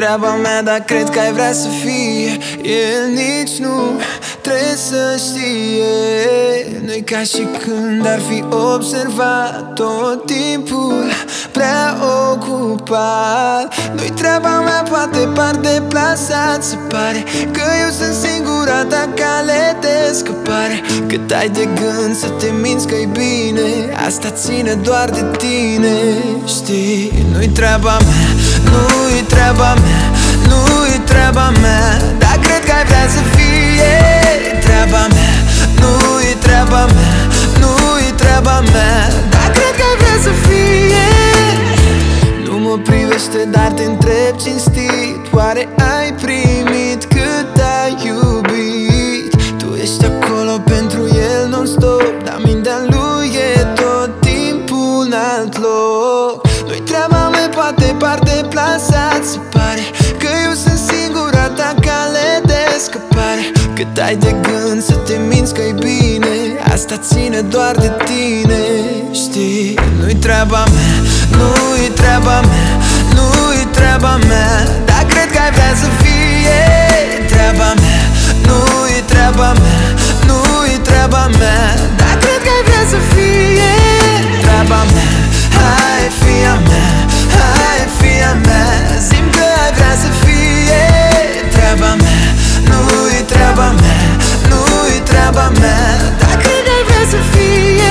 treaba mea, dar cred că ai vrea să fie. El nici nu trebuie să știe. Nu-i ca și când ar fi observat tot timpul prea ocupat. Nu-i treaba mea, poate par deplasat. Se pare că eu sunt singura ta cale de scăpare. Cât ai de gând să te minți că-i bine, asta ține doar de tine. Știi, nu-i treaba mea, nu-i treaba mea, nu-i treaba mea, dar cred că ai vrea să fie treaba mea. Nu-i treaba mea, nu-i treaba mea, dar cred că ai vrea să fie. Nu mă privește, dar te întreb cinstit, oare ai primit cât ai iubit? Tu ești acolo pentru el non-stop, dar mintea lui e tot timpul în alt loc. Nu-i treaba mea, poate par deplasat. Se pare că eu sunt singura ta cale de scăpare. Cât ai de gând să te minți că-i bine, asta ține doar de tine. Știi, nu-i treaba mea, nu-i treaba mea, nu-i treaba mea, dar cred că ai vrea să fie treaba mea. Nu-i treaba mea, nu-i treaba mea, dar cred că ai vrea să fie treaba mea. Hai, fii a mea, hai, fii a mea, zi-mi că ai vrea să fie treaba mea. Nu-i treaba mea, nu-i treaba mea, dar cred că ai vrea să fie.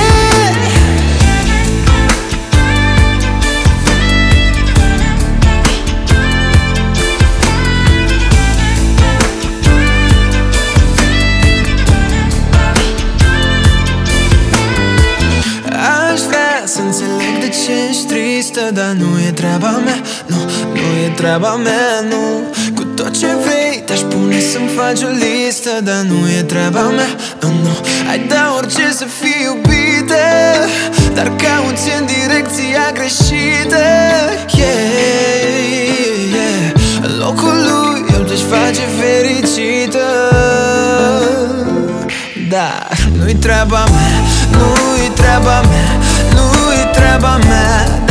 Aș vrea să înțeleg de ce ești tristă, dar nu e treaba mea, nu e treaba mea, nu. Cu tot ce vrei te-aș pune să-mi faci o listă, dar nu e treaba mea, nu. Ai da orice să fii iubită, dar cauți în direcția greșită. În locul lui el te-și face fericită. Dar nu-i treaba mea, nu-i treaba mea, nu-i treaba mea,